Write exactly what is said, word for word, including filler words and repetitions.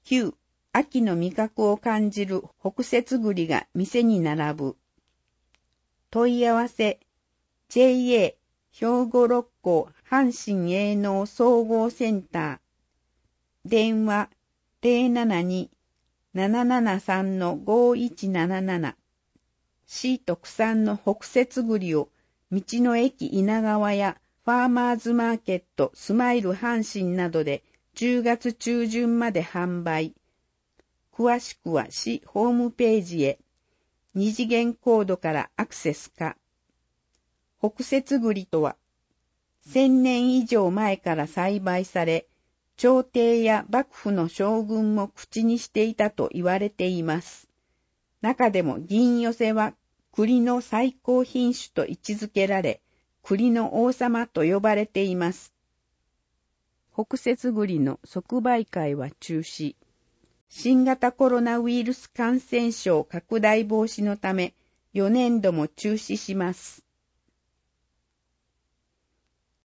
きゅう、秋の味覚を感じる北節栗が店に並ぶ。問い合わせ ジェイエー 兵庫六甲阪神営農総合センター電話 ゼロななに ななななさん ごいちなななな 市特産の北節栗を道の駅稲川やファーマーズマーケットスマイル阪神などでじゅうがつ中旬まで販売。詳しくは市ホームページへ二次元コードからアクセスか。北節栗とはせんねん以上前から栽培され、朝廷や幕府の将軍も口にしていたと言われています。中でも銀寄せは栗の最高品種と位置づけられ、栗の王様と呼ばれています。北節栗の即売会は中止。新型コロナウイルス感染症拡大防止のため、よねんども中止します。